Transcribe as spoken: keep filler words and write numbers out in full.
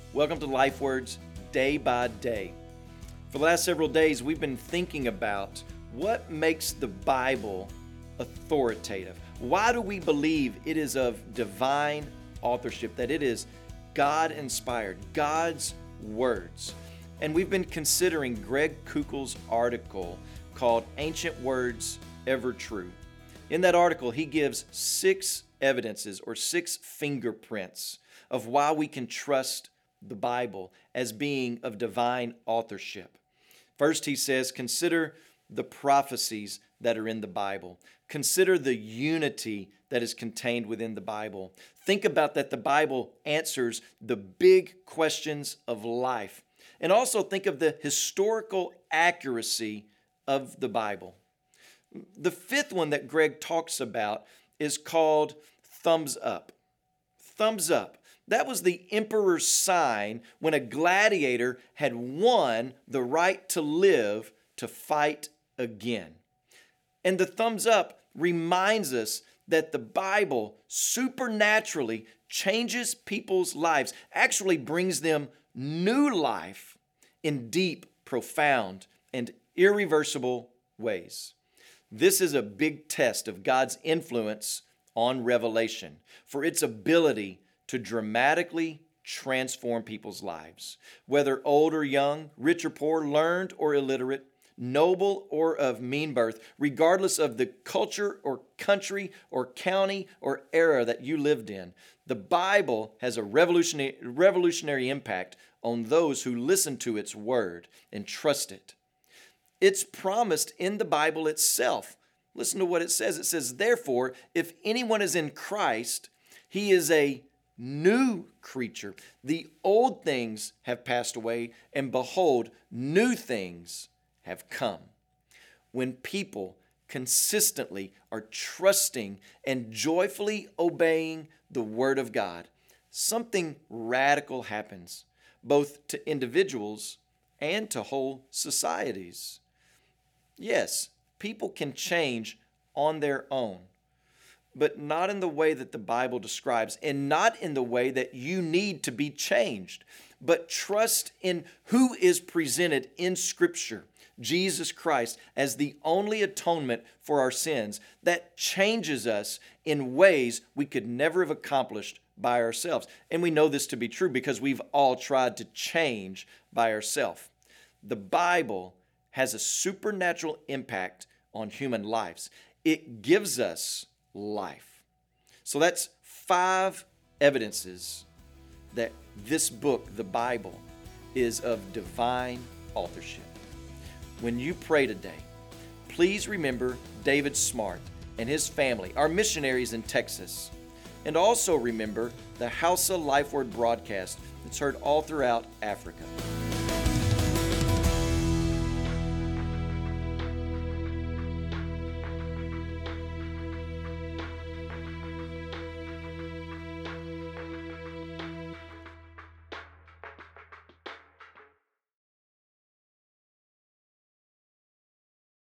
Welcome to Life Words Day by Day. For the last several days, we've been thinking about what makes the Bible authoritative. Why do we believe it is of divine authorship, that it is God-inspired, God's words? And we've been considering Greg Koukl's article called Ancient Words Ever True. In that article, he gives six evidences or six fingerprints of why we can trust the Bible as being of divine authorship. First, he says, consider the prophecies that are in the Bible. Consider the unity that is contained within the Bible. Think about that the Bible answers the big questions of life. And also think of the historical accuracy of the Bible. The fifth one that Greg talks about is called thumbs up. Thumbs up. That was the emperor's sign when a gladiator had won the right to live to fight again. And the thumbs up reminds us that the Bible supernaturally changes people's lives, actually brings them new life in deep, profound, and irreversible ways. This is a big test of God's influence on revelation for its ability to dramatically transform people's lives, whether old or young, rich or poor, learned or illiterate, noble or of mean birth, regardless of the culture or country or county or era that you lived in. The Bible has a revolutionary, revolutionary impact on those who listen to its word and trust it. It's promised in the Bible itself. Listen to what it says. It says, therefore, if anyone is in Christ, he is a new creature. The old things have passed away, and behold, new things have come. When people consistently are trusting and joyfully obeying the Word of God, something radical happens, both to individuals and to whole societies. Yes, people can change on their own, but not in the way that the Bible describes, and not in the way that you need to be changed, but trust in who is presented in Scripture, Jesus Christ, as the only atonement for our sins that changes us in ways we could never have accomplished by ourselves. And we know this to be true because we've all tried to change by ourselves. The Bible has a supernatural impact on human lives. It gives us life. So that's five evidences that this book, the Bible, is of divine authorship. When you pray today, please remember David Smart and his family, our missionaries in Texas. And also remember the Hausa Life Word broadcast that's heard all throughout Africa.